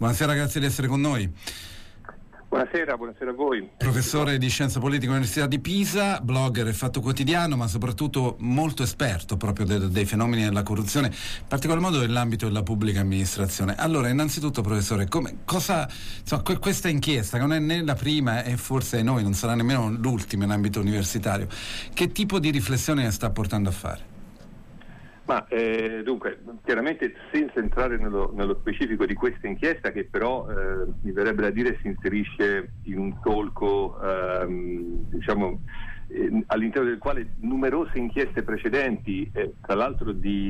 Buonasera, grazie di essere con noi. Buonasera a voi. Professore di Scienza Politica all'Università di Pisa, blogger e Fatto Quotidiano, ma soprattutto molto esperto proprio dei fenomeni della corruzione, in particolar modo nell'ambito della pubblica amministrazione. Allora, innanzitutto, professore, questa inchiesta, che non è né la prima e forse noi non sarà nemmeno l'ultima in ambito universitario, che tipo di riflessione sta portando a fare? Ma dunque, chiaramente senza entrare nello specifico di questa inchiesta, che però mi verrebbe da dire si inserisce in un solco all'interno del quale numerose inchieste precedenti, tra l'altro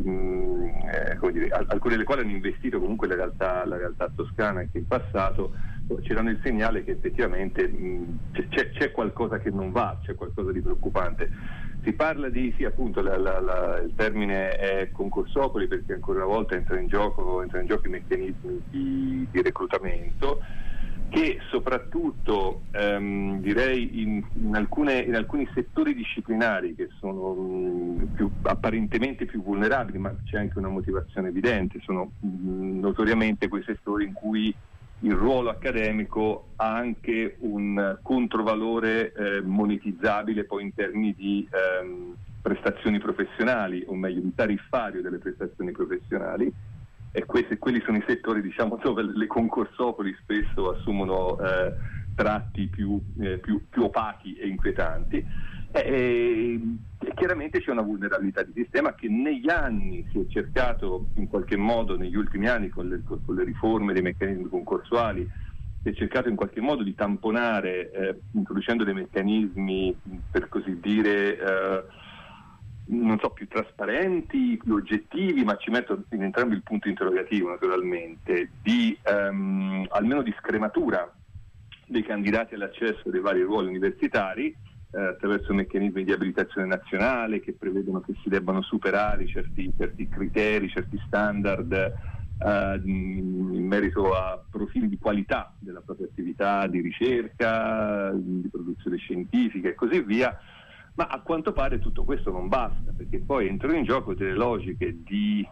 alcune delle quali hanno investito comunque la realtà toscana anche in passato, ci danno il segnale che effettivamente c'è qualcosa che non va, c'è qualcosa di preoccupante. Si parla di, sì, appunto, il termine è concorsopoli, perché ancora una volta entra in gioco i meccanismi di reclutamento, che soprattutto direi in alcuni settori disciplinari che sono apparentemente più vulnerabili, ma c'è anche una motivazione evidente, sono notoriamente quei settori in cui il ruolo accademico ha anche un controvalore monetizzabile poi in termini di prestazioni professionali, o meglio di tariffario delle prestazioni professionali, e quelli sono i settori, diciamo, dove le concorsopoli spesso assumono tratti più opachi e inquietanti. Chiaramente c'è una vulnerabilità di sistema che negli anni si è cercato in qualche modo, negli ultimi anni con le riforme dei meccanismi concorsuali, si è cercato in qualche modo di tamponare introducendo dei meccanismi, per così dire, più trasparenti, più oggettivi, ma ci metto in entrambi il punto interrogativo naturalmente, almeno di scrematura dei candidati all'accesso dei vari ruoli universitari, attraverso meccanismi di abilitazione nazionale che prevedono che si debbano superare certi criteri, certi standard in merito a profili di qualità della propria attività di ricerca, di produzione scientifica e così via. Ma a quanto pare tutto questo non basta, perché poi entrano in gioco delle logiche di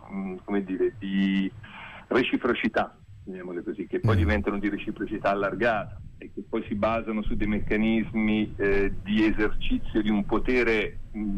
reciprocità, chiamiamole così, che poi diventano di reciprocità allargata e che poi si basano su dei meccanismi di esercizio di un potere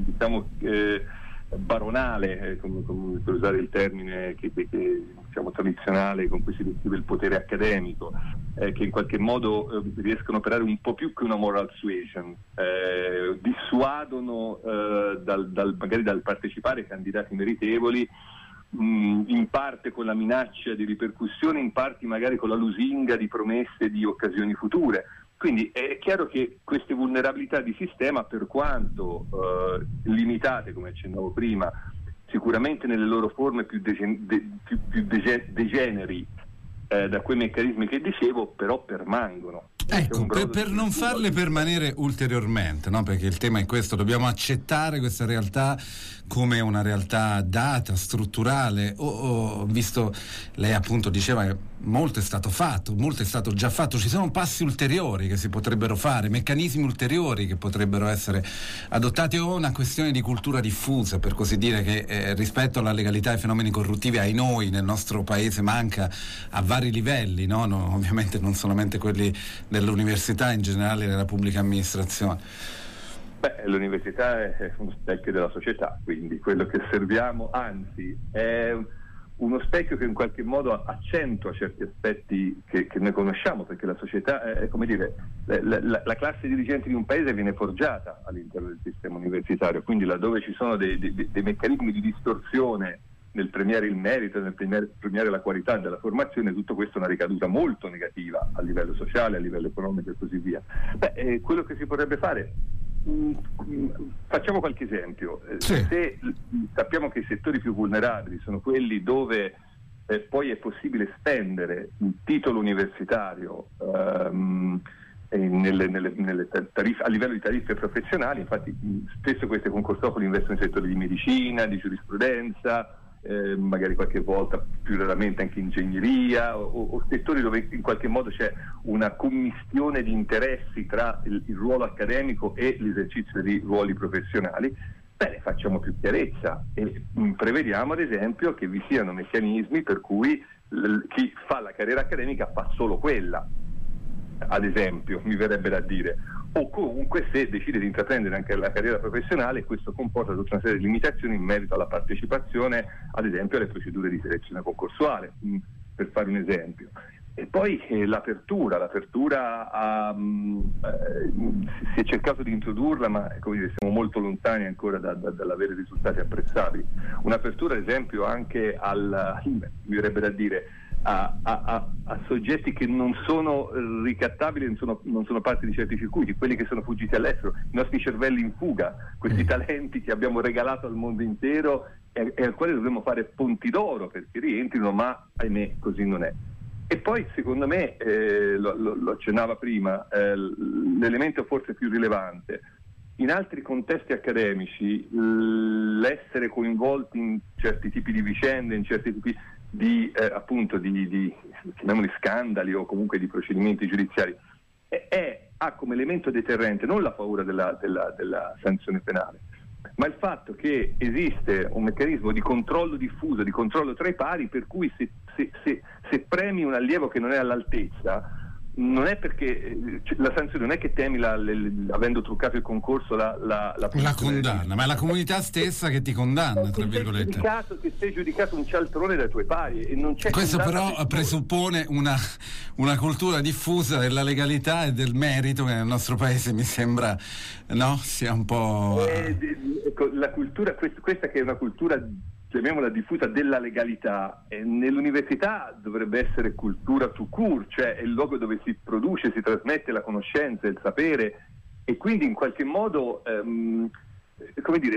baronale, come per usare il termine che tradizionale con cui si descrive il potere accademico, che in qualche modo riescono a operare un po' più che una moral suasion, dissuadono magari dal partecipare candidati meritevoli, in parte con la minaccia di ripercussioni, in parte magari con la lusinga di promesse di occasioni future. Quindi è chiaro che queste vulnerabilità di sistema, per quanto limitate, come accennavo prima, sicuramente nelle loro forme più degeneri da quei meccanismi che dicevo, però permangono. Ecco, per non farle permanere ulteriormente, no? Perché il tema è questo, dobbiamo accettare questa realtà come una realtà data, strutturale. Visto, lei appunto diceva che molto è stato fatto, molto è stato già fatto, ci sono passi ulteriori che si potrebbero fare, meccanismi ulteriori che potrebbero essere adottati, o una questione di cultura diffusa, per così dire, che rispetto alla legalità e ai fenomeni corruttivi, ai noi, nel nostro paese manca a vari livelli, no? Ovviamente non solamente quelli dell'università, in generale nella pubblica amministrazione. L'università è uno specchio della società, quindi quello che osserviamo, anzi, è uno specchio che in qualche modo accentua certi aspetti che noi conosciamo, perché la società è come dire, la classe dirigente di un paese viene forgiata all'interno del sistema universitario, quindi laddove ci sono dei meccanismi di distorsione nel premiare il merito, nel premiare la qualità della formazione, tutto questo è una ricaduta molto negativa a livello sociale, a livello economico e così via. Quello che si potrebbe fare, facciamo qualche esempio. Sì. Se sappiamo che i settori più vulnerabili sono quelli dove poi è possibile spendere il titolo universitario nelle tariffe, a livello di tariffe professionali, infatti spesso queste concorsopoli investono in settori di medicina, di giurisprudenza, magari qualche volta, più raramente anche ingegneria, o settori dove in qualche modo c'è una commistione di interessi tra il ruolo accademico e l'esercizio di ruoli professionali. Facciamo più chiarezza e prevediamo ad esempio che vi siano meccanismi per cui chi fa la carriera accademica fa solo quella, ad esempio, mi verrebbe da dire, o comunque se decide di intraprendere anche la carriera professionale, questo comporta tutta una serie di limitazioni in merito alla partecipazione, ad esempio alle procedure di selezione concorsuale, per fare un esempio. E poi l'apertura si è cercato di introdurla, ma come dire, siamo molto lontani ancora dall'avere risultati apprezzabili. Un'apertura, ad esempio, anche mi verrebbe da dire a soggetti che non sono ricattabili, non sono parte di certi circuiti, quelli che sono fuggiti all'estero, i nostri cervelli in fuga, questi talenti che abbiamo regalato al mondo intero e al quale dovremmo fare ponti d'oro perché rientrino, ma ahimè così non è. E poi secondo me, lo accennava prima, l'elemento forse più rilevante, in altri contesti accademici l'essere coinvolti in certi tipi di vicende, in certi tipi di chiamiamoli scandali o comunque di procedimenti giudiziari, ha come elemento deterrente non la paura della sanzione penale, ma il fatto che esiste un meccanismo di controllo diffuso, di controllo tra i pari, per cui se premi un allievo che non è all'altezza, non è perché la sanzione non è che temi avendo truccato il concorso la condanna, ma è la comunità stessa che ti condanna, tra virgolette. Che sei giudicato un cialtrone dai tuoi pari e non c'è. Questo però presuppone una cultura diffusa della legalità e del merito che nel nostro paese mi sembra sia un po'. La cultura, questa che è una cultura, chiamiamola diffusa, della legalità, nell'università dovrebbe essere cultura tout court, cioè è il luogo dove si produce, si trasmette la conoscenza, il sapere, e quindi in qualche modo come dire,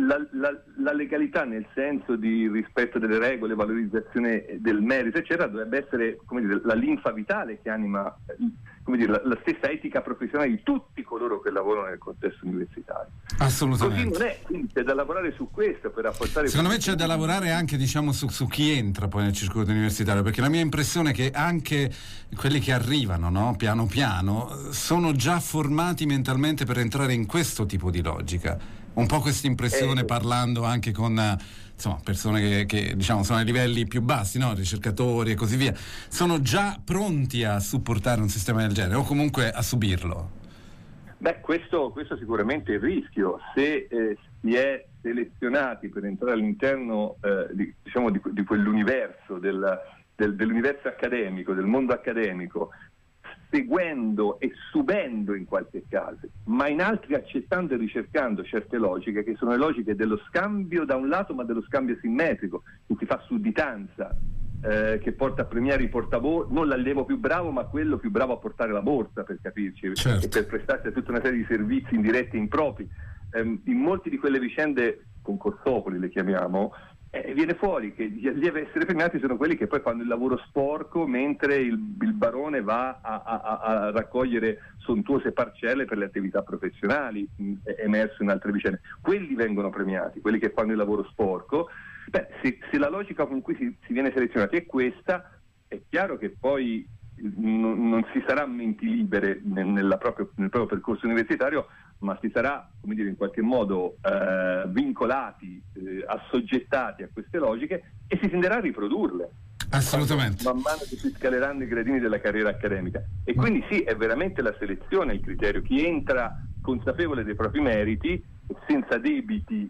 la legalità nel senso di rispetto delle regole, valorizzazione del merito eccetera, dovrebbe essere, come dire, la linfa vitale che anima, come dire, la stessa etica professionale di tutti coloro che lavorano nel contesto universitario. Assolutamente. Così non è, quindi c'è da lavorare su questo per rafforzare. Secondo me c'è da lavorare anche, diciamo, su chi entra poi nel circuito universitario, perché la mia impressione è che anche quelli che arrivano, piano piano, sono già formati mentalmente per entrare in questo tipo di logica. Un po' questa impressione, parlando anche con persone che diciamo sono ai livelli più bassi, ricercatori e così via, sono già pronti a supportare un sistema del genere o comunque a subirlo. Questo sicuramente è il rischio. Se si è selezionati per entrare all'interno di quell'universo dell'universo accademico, del mondo accademico, seguendo e subendo in qualche caso, ma in altri accettando e ricercando certe logiche che sono le logiche dello scambio da un lato, ma dello scambio simmetrico, che si fa sudditanza, che porta a premiare i portaborsa, non l'allievo più bravo, ma quello più bravo a portare la borsa, per capirci, certo, e per prestarsi a tutta una serie di servizi indiretti e impropri. In molte di quelle vicende concorsopoli, le chiamiamo, viene fuori che gli allievi a essere premiati sono quelli che poi fanno il lavoro sporco, mentre il barone va a raccogliere sontuose parcelle per le attività professionali, emerso in altre vicende. Quelli vengono premiati, quelli che fanno il lavoro sporco. Se la logica con cui si viene selezionati è questa, è chiaro che poi non si sarà menti libere nel proprio percorso universitario, ma si sarà, come dire, in qualche modo vincolati, assoggettati a queste logiche, e si tenderà a riprodurle. Assolutamente. Man mano che si scaleranno i gradini della carriera accademica. E quindi sì, è veramente la selezione il criterio. Chi entra consapevole dei propri meriti, senza debiti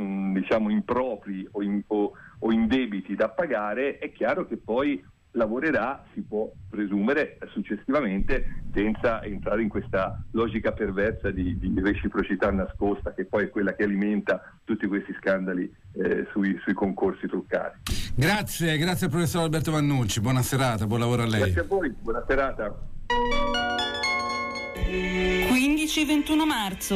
impropri o indebiti da pagare, è chiaro che poi lavorerà, si può presumere, successivamente, senza entrare in questa logica perversa di reciprocità nascosta, che poi è quella che alimenta tutti questi scandali sui concorsi truccati. Grazie al professor Alberto Vannucci, buona serata, buon lavoro a lei. Grazie a voi, buona serata. 15-21 marzo